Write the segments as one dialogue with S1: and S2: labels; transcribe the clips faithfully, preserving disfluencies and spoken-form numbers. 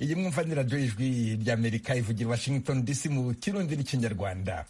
S1: iyi mwumva ni radiyo ijwi ry'Amerika ivugira Washington D C mu kirundi n'ikinyarwanda.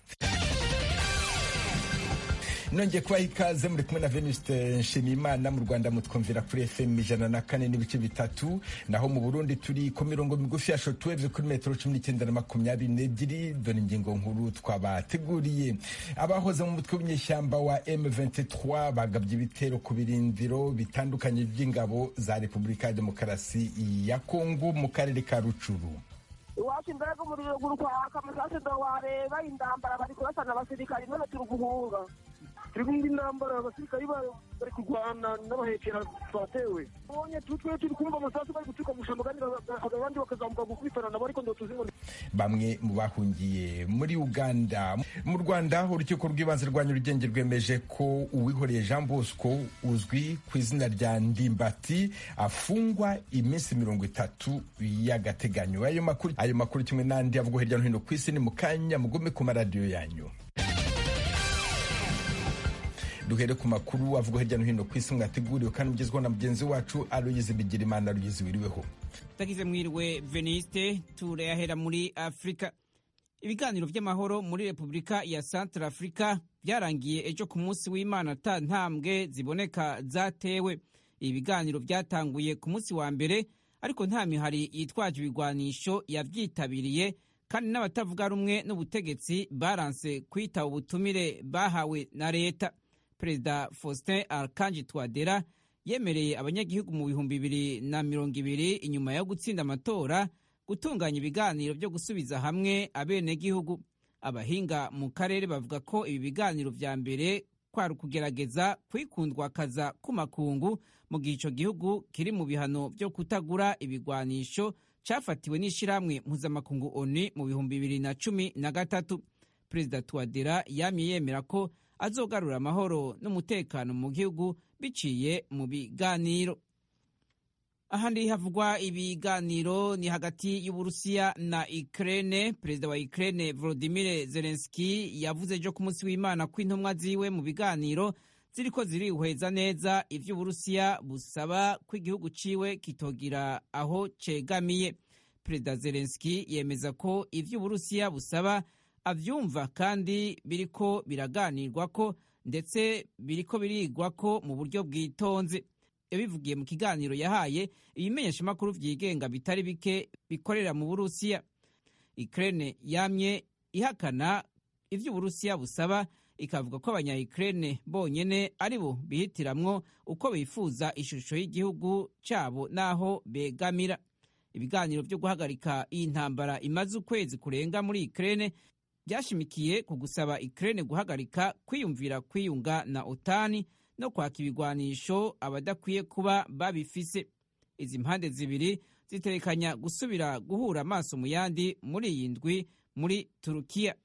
S1: Nongeye kubaha ikaze, muri kumwe na Venuste Nshimiyimana. Mu Rwanda mutwumvira kuri F M ijana na kane n'ibice bitatu, naho mu Burundi turi ku mirongo migufi ya shortwave kuri metero cumi n'icyenda na makumyabiri n'ebyiri. Dore ingingo nkuru twabateguriye. Abahoze mu mutwe w'inyeshyamba wa M vingt-trois bagabye ibitero ku birindiro bitandukanye by'ingabo za Repubulika ya Demokarasi ya Kongo mu karere ka Rucuru.
S2: Iwacu imbere y'umuriro gurukwaka amasase ndawareba indambara bari kurasana abasirikari none turi guhunga. Turi kumva intambara abasirikari bari kurwana n'abahekera twatewe. Bonye tutwe turi kumva amasasu bari gutuka mushamba kandi abandi bakazamuka gukubitana nabo ariko ndo tuzi ngo
S1: bamwe mu bahungiye muri Uganda. Mu Rwanda urukiko rw'ibanze rwa Nyarugenge rwemeje ko uwihoreye Jean Bosco uzwi ku izina rya Ndimbati afungwa iminsi mirongo itatu y'agateganyo. Ayo makuru ayo makuru kimwe n'andi avugwa hirya no hino ku isi ni mu kanya, mugume ku maradiyo yanyu. Duhere ku makuru avuga hirya no hino ku isi mwateguriwe kandi mugezweho na mugenzi wacu Aloyizi Bigirimana. Aloyizi, wiriweho?
S3: Tagize mwiriwe Veniste. Turayahera muri Afrika. Ibiganiro by'amahoro muri Repubulika ya Central Africa byarangiye ejo ku munsi w'Imana ata ntambwe ziboneka zatewe. Ibi biganiro byatanguye ku munsi wa mbere, ariko nta mihari yitwaje ibigwanisho yavyitabiriye, kandi n'abatavuga rumwe n'ubutegetsi baranse kwitaba ubutumire bahawe na leta. Perezida Faustin Archange Touadera yemereye abanyagihugu mu bihumbi bibiri na mirongo ibiri inyuma yo gutsinda amatora gutunganya ibiganiro byo gusubiza hamwe abenegihugu. Abahinga mu karere bavuga ko ibi biganiro vya mbere kwari ukugerageza kwikundwa kaza ku makungu mu gihe ico gihugu kiri mu bihano byo kutagura ibigwanisho cafatiwe n'ishirahamwe mpuzamakungu O N U mu bihumbi bibiri na cumi na gatatu. Perezida Touadera yamye yemera ko azogarura amahoro n'umutekano mu gihugu biciye mu biganiro. Ahandi havugwa ibiganiro ni hagati y'Uburusiya na Ukraine. Perezida wa Ukraine Volodymyr Zelensky yavuze ejo ku munsi w'Imana ko intumwa ziwe mu biganiro ziriko zirihweza neza ivyo Uburusiya busaba ko igihugu ciwe kitogira aho cegamiye. Perezida Zelensky yemeza ko ivyo Uburusiya busaba avyumva kandi biriko biraganirwako ndetse biriko birigwako mu buryo bwitonze. Yabivugiye mu kiganiro yahaye ibimenyeshamakuru vyigenga bitari bike bikorera mu Burusiya. Ukraine yamye ihakana ivyo Uburusiya busaba, ikavuga ko abanya-Ukraine bonyene aribo bihitiramwo uko bifuza ishusho y'igihugu cabo naho begamira. Ibiganiro vyo guhagarika iyi ntambara imaze ukwezi kurenga muri Ukraine byashimikiye ku gusaba Ukraine guhagarika kwiyumvira kwiyunga na OTAN no kwaka ibigwanisho abadakwiye kuba babifise. Izi mpande zibiri ziterekanya gusubira guhura amaso mu yandi muri iyi ndwi muri Turukiya.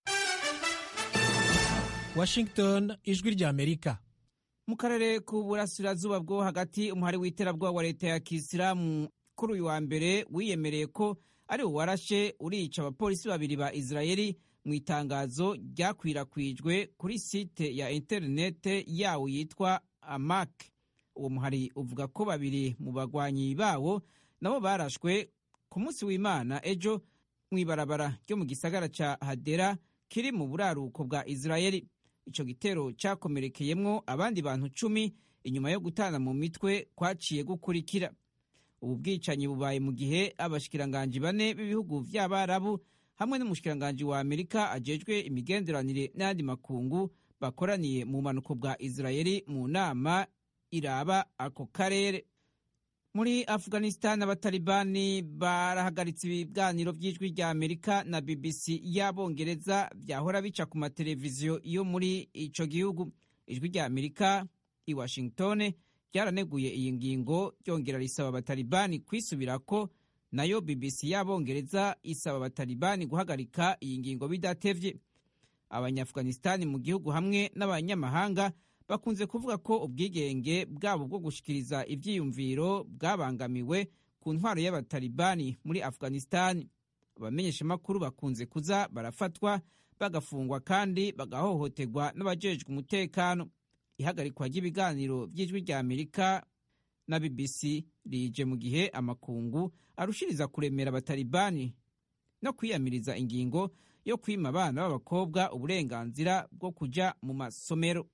S4: Washington, ijwi rya Amerika.
S3: Mu karere k'uburasirazuba bwo hagati, umuhari w'iterabwoba wa leta ya Kisilamu kuri uyu wa mbere wiyemereye ko ari uwarashe urica abapolisi babiri ba Israeli mu itangazo ryakwirakwijwe kuri site ya interinete yawo yitwa Amak. Uwo muhari uvuga ko babiri mu bagwanyi bawo nabo barashwe ku munsi w'Imana ejo mu ibarabara ryo mu gisagara ca Hadera kiri mu buraruko bwa Israeli. Ico gitero cakomerekeyemwo abandi bantu cumi inyuma yo gutana mu mitwe kwaciye gukurikira. Ubu bwicanyi bubaye mu gihe abashikiranganji bane b'ibihugu vy'Abarabu hamwe n'umushikiranganji wa Amerika ajejwe imigenderanire n'andi makungu bakoraniye mu manuko bwa Israeli mu nama iraba ako karere. Muri Afghanistan, abatalibani barahagaritse ibiganiro vy'ijwi rya Amerika na B B C y'Abongereza vyahora bica ku mateleviziyo yo muri ico gihugu. Ijwi rya Amerika i Washington ryaraneguye iyi ngingo ryongera risaba abatalibani kwisubirako, nayo B B C y'Abongereza isaba abatalibani guhagarika iyi ngingo bidatevye. Abanyafghanistan mu gihugu hamwe n'abanyamahanga bakunze kuvuga ko ubwigenge bwabo bwo gushikiriza ivyiyumviro bwabangamiwe ku ntwaro y'abatalibani muri Afghanistan. Abamenyeshamakuru bakunze kuza barafatwa, bagafungwa kandi bagahohoterwa n'abajejwe umutekano. Ihagarikwa ry'ibiganiro by'ijwi rya Amerika na B B C rije mu gihe amakungu arushiriza kuremera abatalibani no kwiyamiriza ingingo yo kwima abana b'abakobwa uburenganzira bwo kuja mu masomero.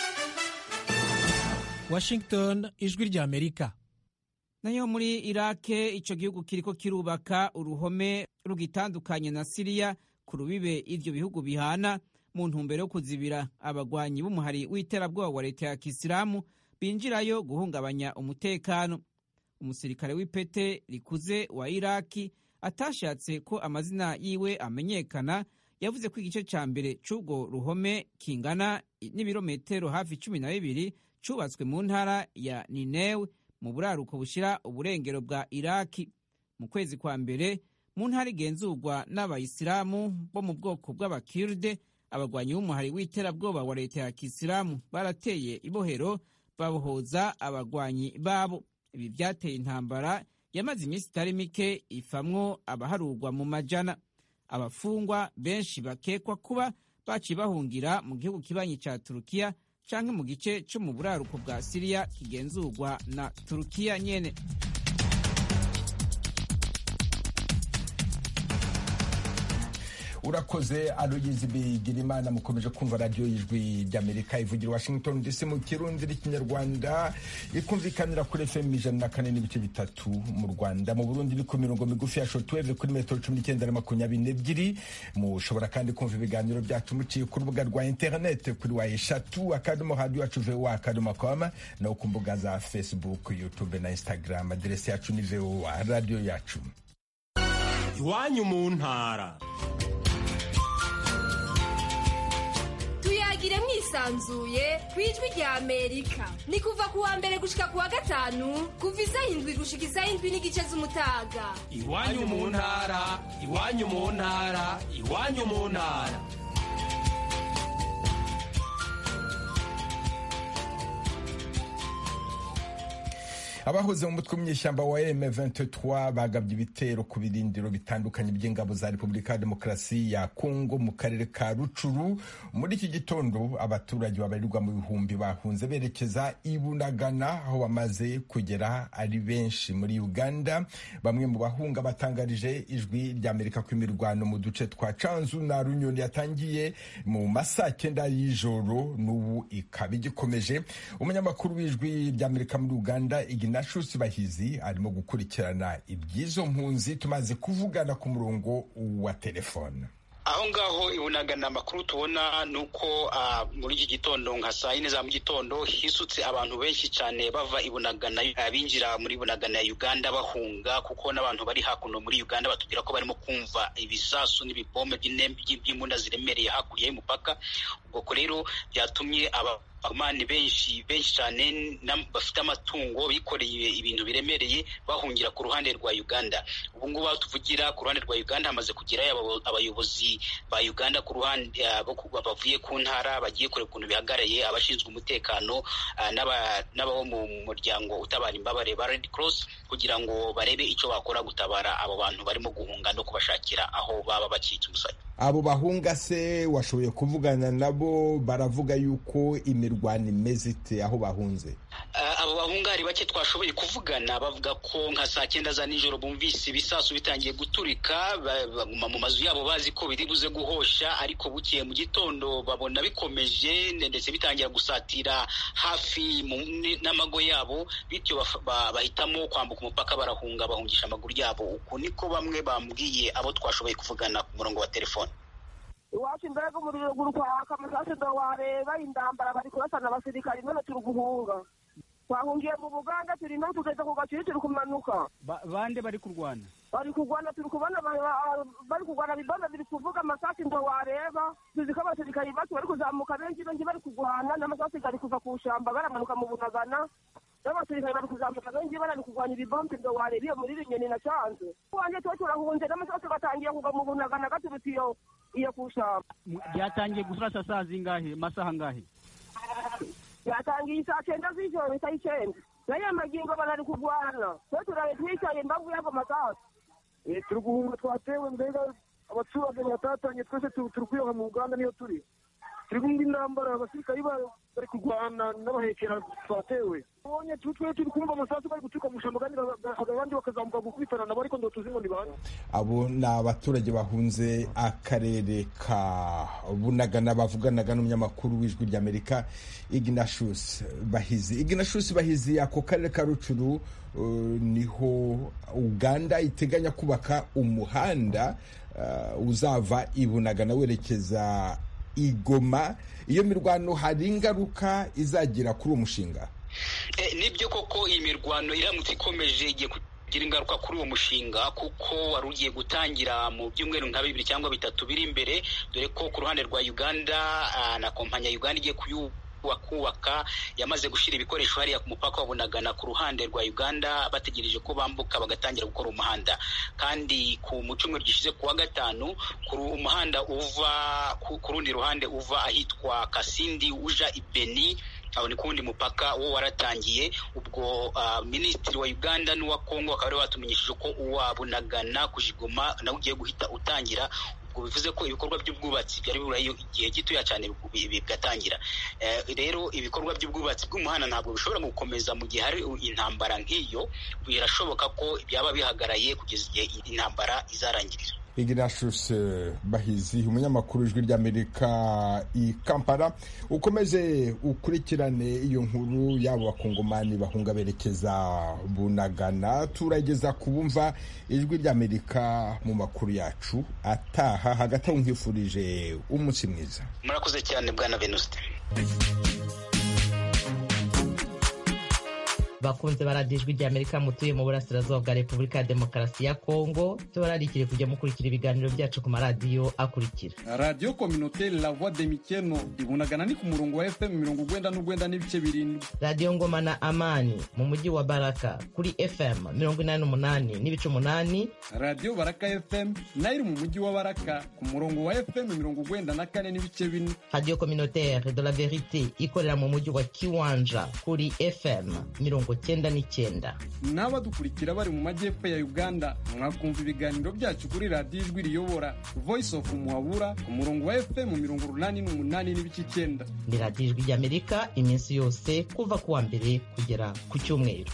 S4: Washington, ijwi rya Amerika.
S3: Nayo muri Irake, ico gihugu kiriko kirubaka uruhome rugitandukanye na Syria ku rubibe ivyo bihugu bihana mu ntumbero yo kuzibira abagwanyi b'umuhari w'iterabwoba wa leta ya Kisilamu binjirayo guhungabanya umutekano. Umusirikare w'ipete rikuze wa Iraki atashatse ko amazina yiwe amenyekana yavuze ko igice ca mbere c'ubwo ruhome kingana n'ibirometero hafi cumi na bibiri cubatswe mu ntara ya Ninewe mu buraruko bushira uburengero bwa Iraki. Mu kwezi kwa mbere mu ntara igenzurwa n'abayisilamu bo mu bwoko bw'abakirde, abagwanyi b'umuhari w'iterabwoba wa leta ya Kisilamu barateye ibohero babohoza abagwanyi babo. Ibi vyateye intambara yamaze iminsi itari mike ifamwo abaharurwa mu majana. Abafungwa benshi bakekwa kuba baci bahungira mu gihugu kibanyi ca Turukiya canke mu gice co mu buraruko bwa Syria kigenzurwa na Turukiya nyene.
S1: Urakoze Aloyizi Bigirimana. Mukomeje kumva radio y'ijwi ry'Amerika ivugira Washington D C mu Kirundi n'Ikinyarwanda, ikumvikanira kuri F M ijana na kane n'ibice bitatu mu Rwanda. Mu Burundi ni ku mirongo migufi ya shortwave kuri metero cumi n'icyenda na makumyabiri n'ebyiri. Mushobora kandi kumva ibiganiro byacu muciye ku rubuga rwa internet kuri wa eshatu akadomo radio yacu V O A akadomo com, no ku mbuga za Facebook, YouTube na Instagram. Aderesi yacu ni V O A radio yacu.
S5: Iwanyu mu ntara.
S6: Tuyagire mwisanzuye kwijwi rya Amerika. Ni kuva kuwa mbere gushika kuwa gatanu kuva isaha indwi gushika isaha indwi n'igice z'umutaga.
S5: Iwanyu mu ntara, iwanyu mu ntara, iwanyu mu ntara.
S1: Abahoze mu mutwe w'imyeshyamba wa M vingt-trois bagabye ibitero ku birindiro bitandukanye by'ingabo za Repubulika ya Demokarasi ya Kongo mu karere ka Rucuru. Muri iki gitondo abaturage babarirwa mu bihumbi bahunze berekeza i Bunagana, aho bamaze kugera ari benshi. Muri Uganda, bamwe mu bahunga batangarije ijwi ry'Amerika ko imirwano mu duce twa Canzu na Runyoni yatangiye mu masaa cyenda y'ijoro n'ubu ikaba igikomeje. Umunyamakuru w'ijwi ry'Amerika muri Uganda Ignatius Bahizi arimo gukurikirana iby'izo mpunzi, tumaze kuvugana ku murongo wa telefone.
S7: Aho ngaho Ibunagana amakuru tubona nuko uh, muri iki gitondo nka saa yine za mu gitondo hisutse abantu benshi cyane bava Ibunagana abinjira muri Ibunagana ya Uganda bahunga, kuko n'abantu bari hakuno muri Uganda batubwira ko barimo kumva ibisasu n'ibipome by'imbunda ziremereye hakurya y'umupaka. Ubwo rero byatumye aba abamani benshi benshi cyane bafite amatungo bikoreye ibintu biremereye bahungira ku ruhande rwa Uganda. Ubu ngubu tuvugira ku ruhande rwa Uganda hamaze kugerayo abayobozi ba Uganda ku ruhande bavuye ku ntara, bagiye kure kuntu bihagaraye abashinzwe umutekano n'abo mu muryango utabara imbabare ba Red Cross, kugira ngo barebe icyo bakora gutabara abo bantu barimo guhunga no kubashakira aho baba bacitse umusaya.
S1: Abo bahunga se washoboye kuvugana nabo? Baravuga yuko imirwano imeze ite aho bahunze?
S7: Uh, abo bahunga ari bake twashoboye kuvugana, bavuga ko nka saa cyenda za nijoro bumvise ibisasu bitangiye guturika, baguma mu mazu yabo bazi ko biri buze guhosha, ariko bukiye mu gitondo babona bikomeje ndetse bitangira gusatira hafi n'amago yabo, bityo bahitamo kwambuka umupaka barahunga, bahungisha amaguru yabo. Uko niko bamwe bambwiye abo twashoboye kuvugana ku murongo wa telefone.
S2: Iwacu imbere umuriro guru kwaka amasase ndo wareba indambara bari kurasana abasirikari none turi guhunga. Twahungiye mu Buganda turi no tugeze ku gaciro turi kumanuka.
S8: Bande bari kurwana?
S2: Bari kurwana turi kubona bari kurwana bibona biri kuvuga amasase ndo wareba, tuziko abasirikari bacu bari kuzamuka benshi benshi bari kurwana n'amasase gari kuva ku shamba baramanuka mu Bunagana. N'abasirikari bari kuzamuka benshi bari kurwanya ibibombe ndo wareba iyo muri Runyoni na Canzu. Wanje cyo turahunze n'amasase batangiye kuva mu Bunagana gaturutiyo iyo kushamba.
S8: Byatangiye gufasha saa zingahe, masaha ngahe?
S2: Byatangiye saa cyenda z'ijoro saa icyenda. Naye magingo barari kurwana. Twe turaye twicaye imbavu yabo masase.
S9: Eh turi guhunga twatewe mbega abaturage batatanye twese turi kwiyoha mu Uganda niyo turi.
S2: turi kumva intambara abasirikari bari kurwana n'abahekera twatewe ubonye twe turi kumva amasasu bari guturuka mu shamba kandi abandi bakazamuka gukubitana nabo ariko ndo tuzi ngo ni bande.
S1: Abo ni abaturage bahunze akarere ka Bunagana bavuganaga n'umunyamakuru w'Ijwi ry'Amerika Ignatius Bahizi. Ignatius Bahizi, ako karere ka Rucuru uh, niho Uganda iteganya kubaka umuhanda uh, uzava i Bunagana werekeza i Goma. Iyo mirwano hari ingaruka izagira kuri uwo mushinga?
S7: Eh, nibyo koko iyi mirwano iramutse ikomeje igiye kugira ingaruka kuri uwo mushinga, kuko wari ugiye gutangira mu byumweru nka bibiri cyangwa bitatu biri imbere, dore ko ku ruhande rwa Uganda uh, na kompanya Uganda igiye kuyu wakubaka yamaze gushira ibikoresho hariya ku mupaka wa Bunagana ku ruhande rwa Uganda, bategereje ko bambuka bagatangira gukora umuhanda. Kandi ku mucumweru gishize kuwa gatanu ku umuhanda uva ku rundi ruhande uva ahitwa Kasindi uja Ibeni, aho ni kundi mupaka wo waratangiye. Ubwo uh, Minisitiri wa Uganda n'uwa Kongo akaba batumenyesheje ko uwa Bunagana kujigoma na ugiye guhita utangira. Ubwo bivuze ko ibikorwa by'ubwubatsi byari burayo igihe gitoya cyane bigatangira. Eh, rero ibikorwa by'ubwubatsi bw'umuhanda ntabwo bishobora gukomeza mu gihe hari intambara nk'iyo. Birashoboka ko byaba bihagaraye kugeza igihe intambara izarangirira.
S1: Ignatius Bahizi, umunyamakuru w'Ijwi ry'Amerika i Kampala. Ukomeze ukurikirane iyo nkuru y'abo bakongomani bahunga berekeza Bunagana. Turageza kubumva Ijwi ry'Amerika mu makuru yacu ataha. Hagati aho nkifurije umunsi mwiza.
S7: Murakoze cyane bwana Venuste.
S9: Bakunze baradiyo Ijwi ry'Amerika mutuye mu burasirazuba bwa Repubulika ya Demokarasi ya Kongo, tubararikire kujya mukurikira ibiganiro byacu ku maradiyo akurikira:
S10: Radio Communautaire La Voix de Mikeno ibunagana ni ku murongo wa F M mirongo ugwenda n'ugwenda n'ibice birindwi.
S9: Radio Ngoma na Amani mu mujyi wa Baraka kuri F M mirongo inani n'umunani n'ibice umunani.
S10: Radio Baraka F M nayo mu mujyi wa Baraka ku murongo wa F M mirongo ugwenda na kane n'ibice bine.
S9: Radio Communautaire de la Verite ikorera mu mujyi wa Kiwanja kuri F M mirongo cyenda n'icyenda.
S10: N'abadukurikira bari mu majyepfo ya Uganda mwakumva ibiganiro byacu kuri Radio Ijwi riyobora Voice of Muhabura ku murongo wa F M mirongo urunani n'umunani n'ibice icyenda.
S9: Ni Radio Ijwi ry'Amerika iminsi yose kuva ku wa mbere kugera ku cyumweru.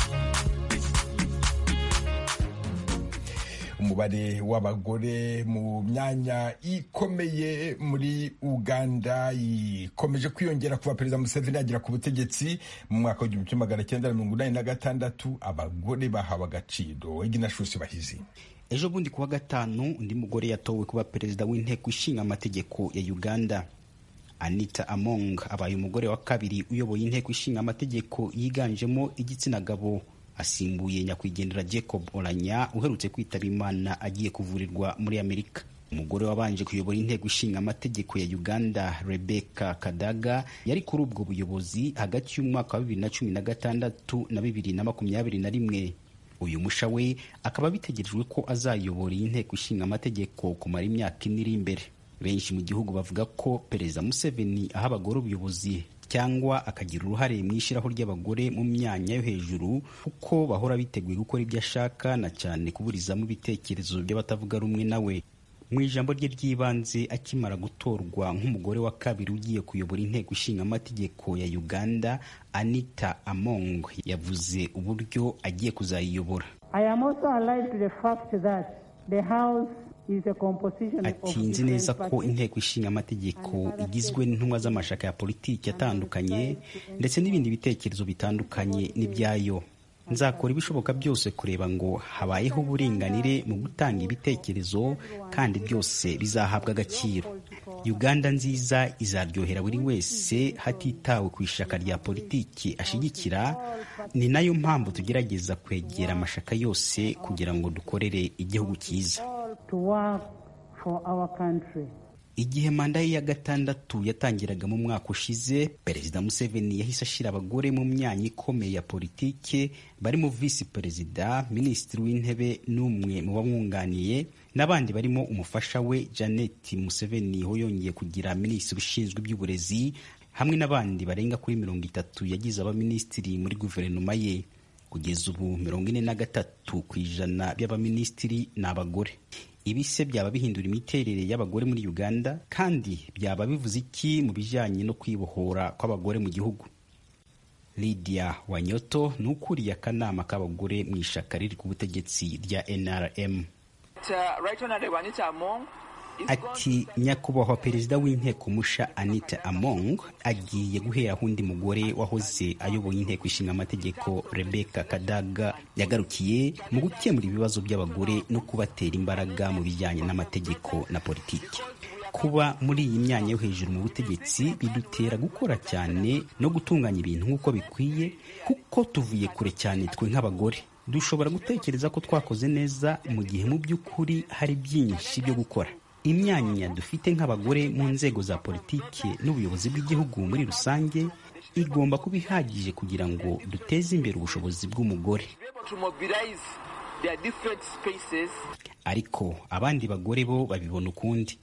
S1: Umubare w'abagore mu myanya ikomeye muri Uganda ikomeje kwiyongera kuva Perezida Museveni agera ku butegetsi mu mwaka w'igihumbi kimwe magana cyenda mirongo inani na gatandatu. Abagore bahawe agaciro. Ignatius Bahizi.
S11: Ejo bundi kuwa gatanu undi mugore yatowe kuba perezida w'inteko ishinga amategeko ya Uganda. Anita Among abaye umugore wa kabiri uyoboye inteko ishinga amategeko yiganjemo igitsina gabo, asimbuye nyakwigendera Jacob Olanya uherutse kwitaba Imana agiye kuvurirwa muri Amerika. Umugore wabanje kuyobora inteko ishinga amategeko ya Uganda, Rebecca Kadaga, yari kuri ubwo buyobozi hagati y'umwaka wa bibiri na cumi na gatandatu na bibiri na makumyabiri na rimwe. Uyu musha we akaba bitegerejwe ko azayobora inteko ishinga amategeko kumara imyaka ine iri imbere. Benshi mu gihugu bavuga ko Perezida Museveni aha abagore ubuyobozi cyangwa akagira uruhare mu ishyiraho ry'abagore mu myanya yo hejuru, kuko bahora biteguye gukora ibyo ashaka na cyane kuburizamo ibitekerezo by'abatavuga rumwe nawe. Mu ijambo rye ry'ibanze akimara gutorwa nk'umugore wa kabiri ugiye kuyobora inteko ishinga amategeko ya Uganda, Anita Among yavuze uburyo agiye kuzayiyobora.
S12: I am also alive to the fact that the house
S11: Ati nzi neza ko inteko ishinga amategeko igizwe n'intumwa z'amashaka ya politiki atandukanye ndetse n'ibindi bitekerezo bitandukanye n'ibyayo. Nzakora ibishoboka byose kureba ngo habayeho uburinganire mu gutanga ibitekerezo kandi byose bizahabwa agaciro. Uganda nziza izaryohera buri wese hatitawe ku ishaka rya politiki ashigikira. Ni nayo mpamvu tugerageza kwegera amashaka yose kugira ngo dukorere igihugu cyiza.
S12: To work for our country.
S11: Igihe manda ye ya gatandatu yatangiraga mu mwaka ushize, Perezida Museveni yahise ashira abagore mu myanya ikomeye ya politike barimo Vice Perezida, Minisitiri w'Intebe n'umwe mu bamwunganiye, n'abandi barimo umufasha we Janet Museveni ho yongeye kugira Minisitiri ushinzwe iby'uburezi, hamwe n'abandi barenga kuri mirongo itatu yagize abaminisitiri muri guverinoma ye. Kugeza ubu mirongo ine na gatatu ku ijana by'abaminisitiri ni abagore. ibi se byaba bihindura imiterere y'abagore muri Uganda, kandi byaba bivuze iki mu bijyanye no kwibohora kw'abagore mu gihugu? Lydia Wanyoto ni ukuriye akanama k'abagore mu ishaka riri ku butegetsi rya N R M. Ati nyakubahwa perezida w'inteko musha Anita Among agiye guhera undi mugore wahoze ayoboye inteko ishinga amategeko Rebecca Kadaga yagarukiye mu gukemura ibibazo by'abagore no kubatera imbaraga mu bijyanye n'amategeko na politiki. Kuba muri iyi myanya yo hejuru mu butegetsi bidutera gukora cyane no gutunganya ibintu nk'uko bikwiye, kuko tuvuye kure cyane twe nk'abagore. Dushobora gutekereza ko twakoze neza mu gihe mu by'ukuri hari byinshi byo gukora. Imyanya dufite nk'abagore mu nzego za politiki n'ubuyobozi bw'igihugu muri rusange igomba kuba ihagije kugira ngo duteze imbere ubushobozi bw'umugore. Ariko abandi bagore bo babibona ukundi.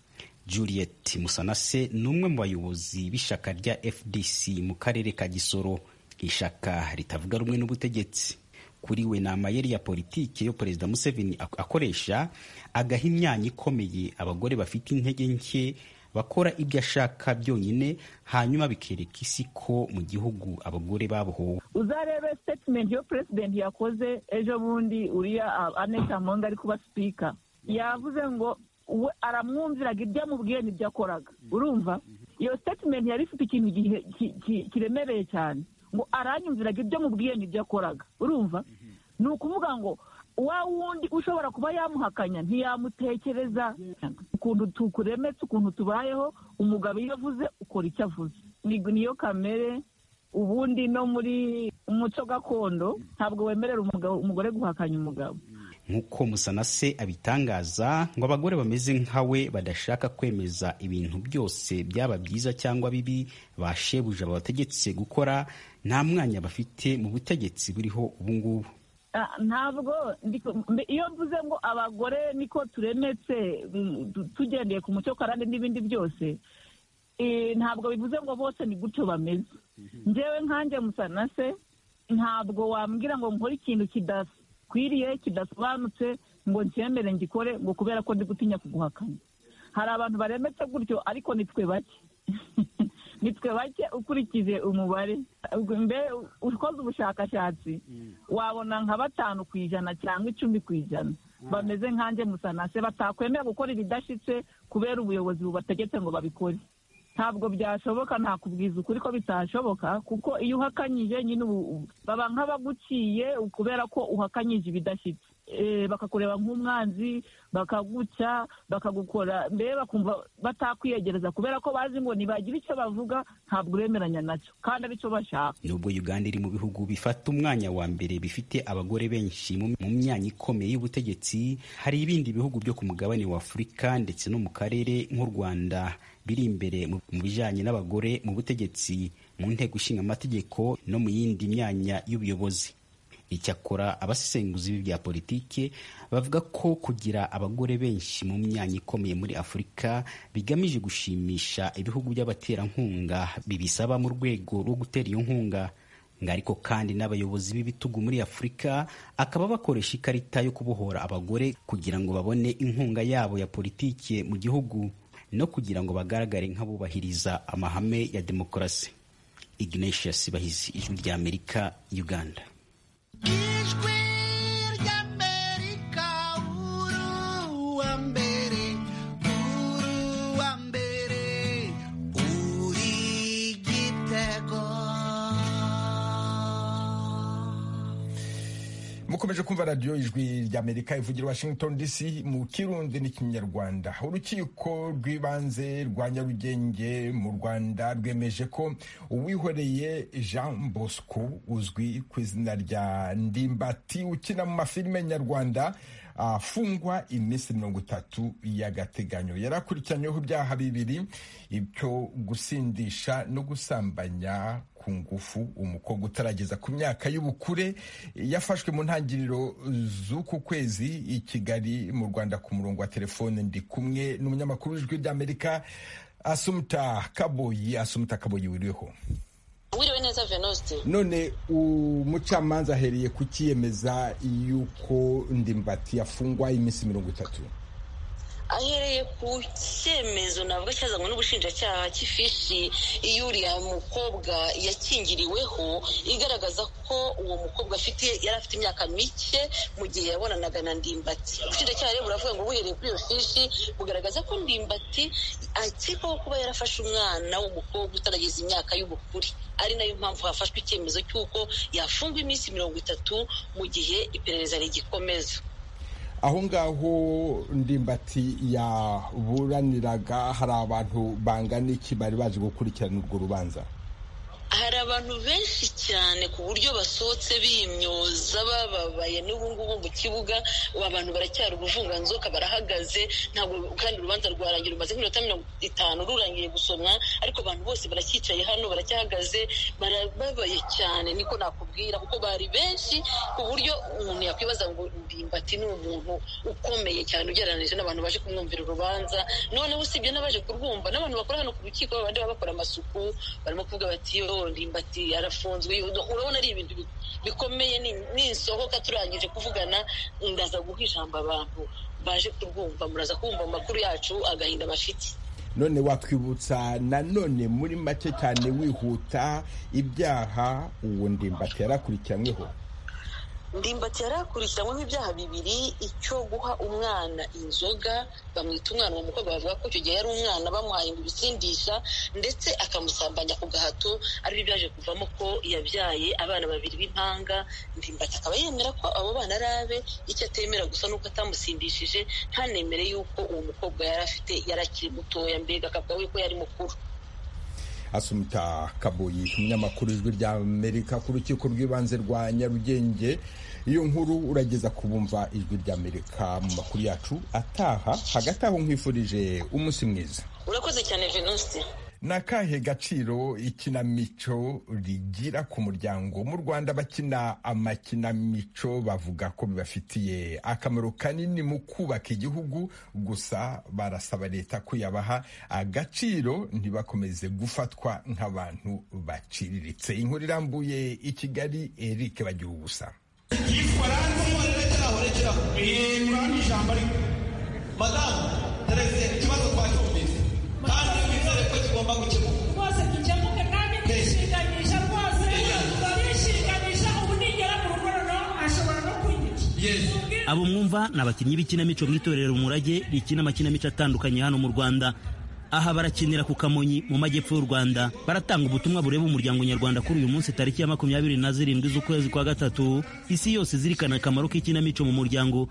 S11: Juliet Musanase ni umwe mu bayobozi b'ishaka rya F D C mu karere ka Gisoro, ishaka ritavuga rumwe n'ubutegetsi. Kuri we ni amayeri ya politiki yo Perezida Museveni akoresha agaha imyanya ikomeye abagore bafite intege nke bakora ibyo ashaka byonyine, hanyuma bikereka isi ko mu gihugu abagore babohowe.
S13: Uzarebe statement yo president yakoze ejo bundi uriya Anita Among ari kuba speaker, yavuze ngo we aramwumviraga ibyo amubwiye n'ibyo akoraga. Urumva iyo statement yari ifite ikintu kiremereye cyane, ngo aranyumviraga ibyo mubwiye n'ibyo akoraga. Urumva ni ukuvuga ngo wa wundi ushobora kuba yamuhakanya ntiyamutekereza ukuntu tukuremetse, ukuntu tubayeho. Umugabo iyo avuze ukora icyo avuze, niyo kamere. Ubundi no muri umuco gakondo ntabwo wemerera umugore guhakanya umugabo.
S11: Nk'uko Musanase abitangaza, ngo abagore bameze nkawe badashaka kwemeza ibintu byose byaba byiza cyangwa bibi bashebuje abategetse gukora, nta mwanya bafite mu butegetsi buriho ubu ngubu.
S13: Ntabwo iyo mvuze ngo abagore niko turemetse tugendeye ku muco karande n'ibindi byose, ntabwo bivuze ngo bose ni gutyo bameze. Njyewe nkanjye Musanase ntabwo wambwira ngo nkore ikintu kidakwiriye kidasobanutse ngo ncyemere ngikore ngo kubera ko ndi gutinya kuguhakanya. Hari abantu baremetse gutyo, ariko nitwe bake nitwe bake ukurikije umubare. Mbe ukoze ubushakashatsi wabona nka batanu ku ijana cyangwa icumi ku ijana bameze nkanjye Musanase, batakwemera gukora ibidashitse kubera ubuyobozi bubategetse ngo babikore. Ntabwo byashoboka, ntakubwiza ukuri ko bitashoboka, kuko iyo uhakanyije nyine baba nk'abaguciye kubera ko uhakanyije ibidashitse. E, bakakureba nk'umwanzi, bakaguca, bakagukora, mbere bakumva batakwiyegereza kubera ko bazi ngo nibagira icyo bavuga ntabwo uremeranya nacyo kandi ari cyo bashaka.
S11: Nubwo Uganda iri mu bihugu bifata umwanya wa mbere bifite abagore benshi mu myanya ikomeye y'ubutegetsi, hari ibindi bihugu byo ku mugabane wa Afurika ndetse no mu karere nk'u Rwanda biri imbere mu bijyanye n'abagore mu butegetsi, mu nteko ishinga amategeko no mu yindi myanya y'ubuyobozi. Icyakora abasesenguzi b'ibya politike bavuga ko kugira abagore benshi mu myanya ikomeye muri Afurika bigamije gushimisha ibihugu by'abaterankunga bibisaba mu rwego rwo gutera iyo nkunga. Ariko kandi n'abayobozi b'ibitugu muri Afurika akaba bakoresha ikarita yo kubohora abagore kugira ngo babone inkunga yabo ya politike mu gihugu no kugira ngo bagaragare nk'abubahiriza amahame ya demokarasi. Ignatius Bahizi, Ijwi ry'Amerika, Uganda.
S14: Ijwi ry'Amerika, uru wa mbere, uru wa mbere, uri igitego.
S1: Mukomeje kumva radio Ijwi ry'Amerika ivugira Washington D C mu Kirundi n'Ikinyarwanda. Urukiko rw'ibanze rwa Nyarugenge mu Rwanda rwemeje ko uwihoreye Jean Bosco uzwi ku izina rya Ndimbati ukina mu mafilime nyarwanda afungwa iminsi mirongo itatu y'agateganyo. Yarakurikiranyweho ibyaha bibiri, ibyo gusindisha no gusambanya ku ngufu umukobwa utarageza ku myaka y'ubukure. Yafashwe mu ntangiriro z'uku kwezi i Kigali mu Rwanda. Ku murongo wa telefone ndi kumwe n'umunyamakuru w'Ijwi ry'Amerika Asumta Kaboyi. Asumta Kaboyi, wiriho?
S15: Wiriwe neza Venuste.
S1: None umucamanza ahereye kukiyemeza yuko Ndimbati yafungwa iminsi mirongo itatu?
S15: ahereye ku cyemezo navuga cyazanywe n'ubushinjacyaha cy'ifishi y'uriya mukobwa yakingiriweho igaragaza ko uwo mukobwa afite yari afite imyaka mike mu gihe yabonanaga na Ndimbati. Ubushinjacyaha rero buravuga ngo buhereye kuri iyo fishi bugaragaza ko Ndimbati akekwaho kuba yarafashe umwana w'umukobwa utarageza imyaka y'ubukure, ari nayo mpamvu hafashwe icyemezo cy'uko yafungwa iminsi mirongo itatu mu gihe iperereza rigikomeza.
S1: Aho ngaho Ndimbati yaburaniraga hari abantu bangana iki bari baje gukurikirana urwo rubanza?
S15: Hari abantu benshi cyane ku buryo basohotse bimyoza bababaye n'ubu ngubu mu kibuga, abantu baracyari ubuvunganzoka barahagaze, ntabwo kandi urubanza rwarangira rumaze nk'iminota mirongo itanu rurangiye gusomwa, ariko abantu bose baracyicaye hano baracyahagaze barababaye cyane, niko nakubwira, kuko bari benshi ku buryo umuntu yakwibaza ngo Ndimbati ni umuntu ukomeye cyane ugereranije n'abantu baje kumwumvira urubanza. Noneho usibye n'abaje kurwumva n'abantu bakora hano ku rukiko babandi baba bakora amasuku barimo kuvuga bati Ndimbati arafunzwe. Urabona ari ibintu bikomeye, ninsohoka turangije kuvugana ndaza guha ijambo abantu baje kurwumva, muraza kumva amakuru yacu agahinda bafite.
S1: None watwibutsa nanone muri make cyane wihuta ibyaha uwo Ndimbati yarakurikiranyweho?
S15: Ndimbati yarakurikiranyweho ibyaha bibiri, icyo guha umwana inzoga, bamwita umwana uwo mukobwa bavuga ko icyo gihe yari umwana bamuhaye ngo ibisindisha, ndetse akamusambanya ku gahato, ari byo byaje kuvamo ko yabyaye abana babiri b'impanga. Ndimbati akaba yemera ko abo bana ari abe, icyo atemera gusa nuko atamusindishije, ntanemere yuko uwo mukobwa yari afite yarakiri mutoya, mbega akavuga ko yari mukuru.
S1: Asumta Kaboyi, umunyamakuru w'Ijwi ry'Amerika ku rukiko rw'ibanze rwa Nyarugenge. Iyo nkuru urageza kubumva Ijwi ry'Amerika mu makuru yacu ataha. Hagati aho nkwifurije umunsi mwiza.
S15: Urakoze cyane Venuste.
S1: Nakahe gaciro ikinamico rigira ku muryango? Mu Rwanda bakina amakinamico bavuga ko bibafitiye akamaro kanini mu kubaka igihugu, gusa barasaba leta ko yabaha agaciro ntibakomeze gufatwa nk'abantu baciriritse. Inkuru irambuye i Kigali, Eric Bagirubusa.
S16: Abo mwumva ni abakinnyi b'ikinamico mu itorero Umurage rikina amakinamico atandukanye hano mu Rwanda. Aha barakinira ku Kamonyi mu majyepfo y'u Rwanda, baratanga ubutumwa bureba umuryango nyarwanda kuri uyu munsi tariki ya makumyabiri na zirindwi z'ukwezi kwa gatatu, isi yose zirikana akamaro k'ikinamico mu muryango.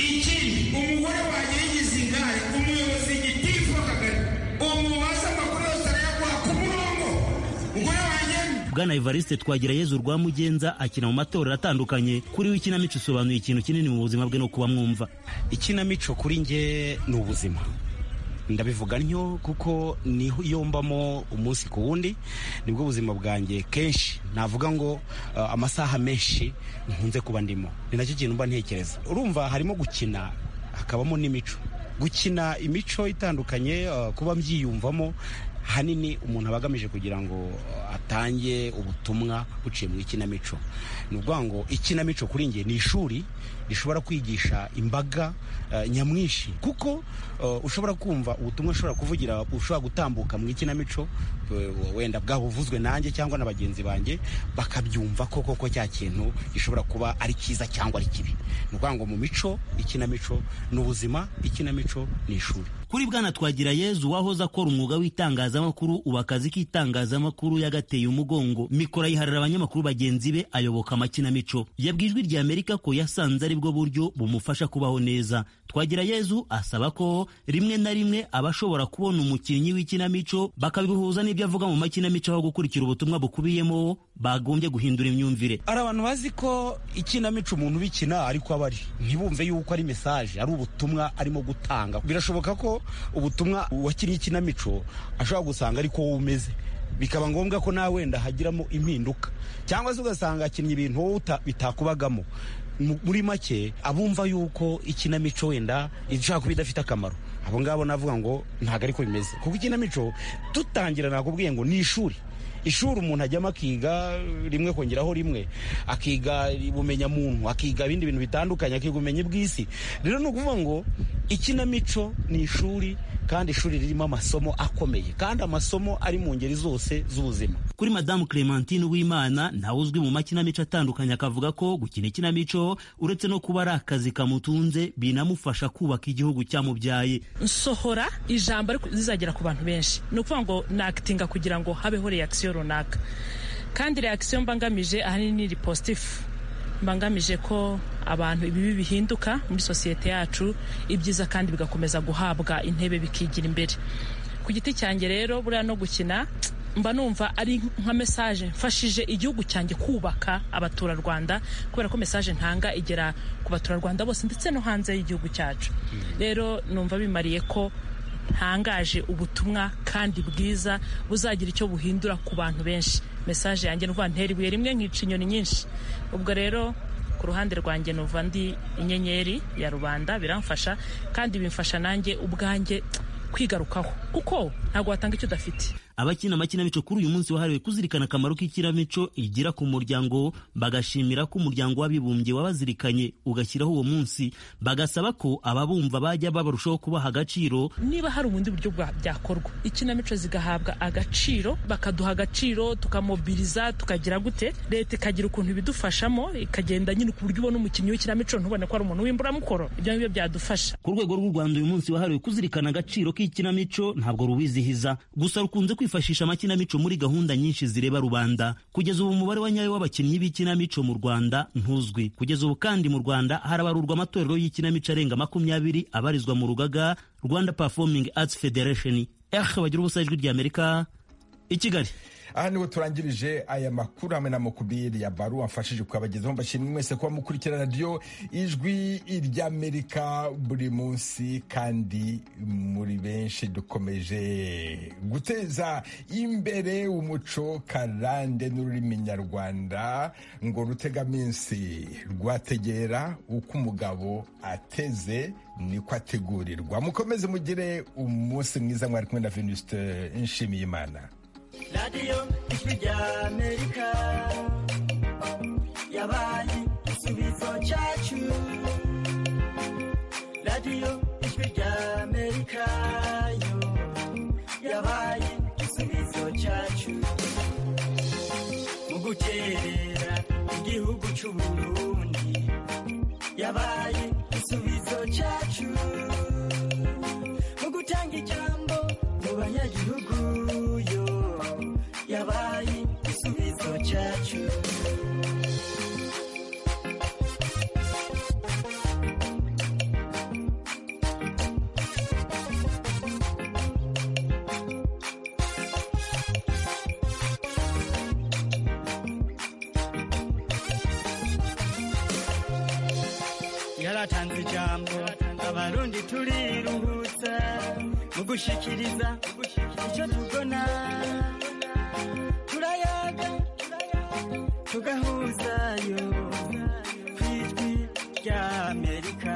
S17: Iki umugore wanjye yigize ingare, umuyobozi w'igitifu w'akagari, umubaza amakuru yose arayaguha ku murongo. Umugore wanjye
S16: Bwana Evariste Twagirayezu Rwamugenza akina mu matorero atandukanye. Kuri we ikinamico isobanuye ikintu kinini mu buzima bwe no kuba mwumva.
S11: Ikinamico kuri nge ni ubuzima, ndabivuga ntyo kuko niho yombamo umunsi ku wundi, nibwo ubuzima bwanjye kenshi navuga ngo uh, amasaha menshi nkunze kuba ndimo. Ni nacyo kintu mba ntekereza. Urumva harimo gukina hakabamo n'imico, gukina imico itandukanye, uh, kuba mbyiyumvamo hanini umuntu abagamije kugira ngo atange ubutumwa buciye mu ikinamico. Ni ukuvuga ngo ikinamico kuri nge ni ishuri rishobora kwigisha imbaga uh, nyamwinshi, kuko uh, ushobora kumva ubutumwa ushobora kuvugira, ushobora gutambuka mu ikinamico uh, wenda bwabuvuzwe nanjye cyangwa na bagenzi banjye bakabyumva koko ko cya kintu gishobora kuba ari cyiza cyangwa ari kibi. Ni ukuvuga ngo mu mico ikinamico ni ubuzima, ikinamico ni ishuri.
S16: Kuri Bwana Twagirayezu wahoze akora umwuga w'itangazamakuru, ubu akazi k'itangazamakuru yagateye umugongo, mikoro yiharira abanyamakuru bagenzi be, ayoboka amakinamico. Yabwiye Ijwi ry'Amerika ko yasanze ari bwo buryo bumufasha kubaho neza. Twagirayezu asaba ko rimwe na rimwe abashobora kubona umukinnyi w'ikinamico bakabihuza n'ibyo avuga mu makinamico aho gukurikira ubutumwa bukubiyemo, bagombye guhindura imyumvire.
S11: Ari abantu bazi ko ikinamico umuntu bikina ariko abari ntibumve yuko ari message, ari ubutumwa arimo gutanga. Birashoboka ko ubutumwa wakinnye ikinamico ashobora gusanga ariko wowe umeze, bikaba ngombwa ko nawe wenda hagiramo impinduka, cyangwa se ugasanga akinnye ibintu wowe bitakubagamo. Muri make abumva yuko ikinamico wenda ishaka kuba idafite akamaro, abo ngabo navuga ngo ntabwo ariko bimeze, kuko ikinamico tutangira nakubwiye ngo ni ishuri.
S18: ishuri umuntu ajyamo akiga rimwe kongeraho rimwe, akiga bumenya muntu, akiga ibindi bintu bitandukanye, akiga ubumenyi bw'isi. Rero ni ukuvuga ngo ikinamico ni ishuri, kandi ishuri ririmo amasomo akomeye, kandi amasomo ari mu ngeri zose z'ubuzima.
S16: Kuri Madamu Clementine Uwimana, ntawe uzwi mu makinamico atandukanye, akavuga ko gukina ikinamico uretse no kuba ari akazi kamutunze, binamufasha kubaka igihugu cyamubyaye.
S19: Nsohora ijambo ariko zizagera ku bantu benshi, ni ukuvuga ngo nakitinga kugira ngo habeho reaction runaka, kandi reaction mbangamije ahanini ni positive, mbangamije ko abantu ibibi bihinduka muri sosiyete yacu, ibyiza kandi bigakomeza guhabwa intebe bikigira imbere. Ku giti cyanjye rero buriya no gukina mba numva ari nka message mfashije igihugu cyanjye kubaka abaturarwanda, kubera ko message ntanga igera ku baturarwanda bose ndetse no hanze y'igihugu cyacu. Rero numva bimariye ko ntangaje ubutumwa kandi bwiza buzagira icyo buhindura ku bantu benshi. Message yanjye nuva ntera ibuye rimwe nkica inyoni nyinshi. Ubwo rero ku ruhande rwanjye nuva ndi inyenyeri ya rubanda, biramfasha kandi bimfasha nanjye ubwanjye kwigarukaho, kuko ntabwo watanga icyo udafite.
S16: Abakina amakinamico kuri uyu munsi wahariwe kuzirikana akamaro k'ikinamico igira ku muryango, bagashimira ko umuryango w'abibumbye wabazirikanye ugashyiraho uwo munsi, bagasaba ko ababumva bajya babarushaho kubaha agaciro.
S19: Niba hari ubundi buryo byakorwa, ikinamico zigahabwa agaciro, bakaduha agaciro, tukamobiliza, tukagira gute, leta ikagira ukuntu ibidufashamo, ikagenda nyine ku buryo ubona umukinnyi w'ikinamico ntubone ko ari umuntu w'imburamukoro. Ibyo ngibyo byadufasha.
S16: Ku rwego rw'u Rwanda uyu munsi wahariwe kuzirikana agaciro k'ikinamico ntabwo ruwizihiza, gusa rukunze kwifashisha amakinamico muri gahunda nyinshi zireba rubanda. Kugeza ubu umubare wa nyayo w'abakinnyi b'ikinamico mu Rwanda ntuzwi. Kugeza ubu kandi mu Rwanda harabarurwa amatorero y'ikinamico arenga makumyabiri abarizwa mu rugaga Rwanda Performing Arts Federation. Eh, bagira ubusa ijwi ry'Amerika i Kigali.
S1: Aha niho turangirije aya makuru hamwe na Mukubiri ya Baru amfashije kubagezaho. Mbashimye mwese kuba mukurikira radio ijwi ry'Amerika buri munsi, kandi muri benshi dukomeje guteza imbere umuco karande n'ururimi nyarwanda, ngo rutegaminsi rwategera uko umugabo ateze niko ategurirwa. Mukomeze mugire umunsi mwiza. Mwari kumwe na Venuste Nshimiyimana.
S20: Radio ijwi ry'Amerika yabaye igisubizo cyacu. Radio ijwi ry'Amerika yo yabaye igisubizo cyacu, mu guterera igihugu cy'u Burundi yabaye igisubizo cyacu, mu gutanga ijambo mu banyagihugu yo yabaye igisubizo cyacu. Yaratanze ijambo abarundi turiruhutsa, mu gushikiriza icyo tubona, turayaga tugahuzayo ku ijwi ry'Amerika.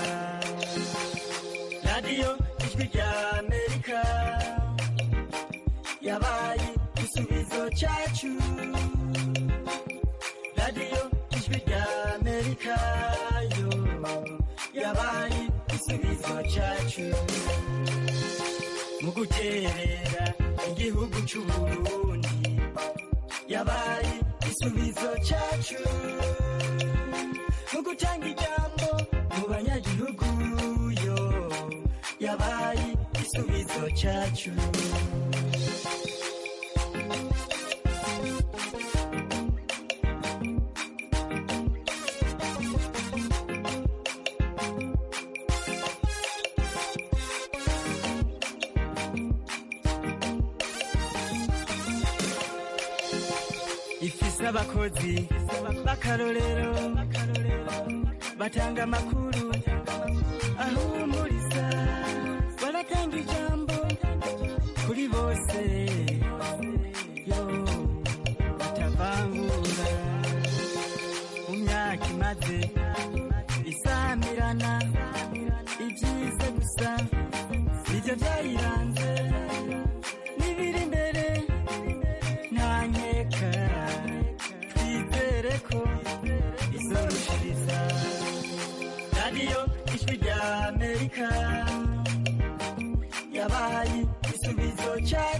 S20: Radio ijwi ry'Amerika yabaye igisubizo cyacu. Radio ijwi ry'Amerika yo yabaye igisubizo cyacu, mu guterera igihugu cy'u Burundi yabaye igisubizo cyacu, mu gutanga ijambo mu banyagihugu yo yabaye igisubizo cyacu. Ifise abakozi b'akarorero batanga amakuru ahumuriza, baratanga ijambo kuri bose yo batavangura. Mu myaka imaze isamirana, ibyiza gusa nibyo byayiranze, n'ibiri imbere nta ry'Amerika yabaye igisubizo cyacu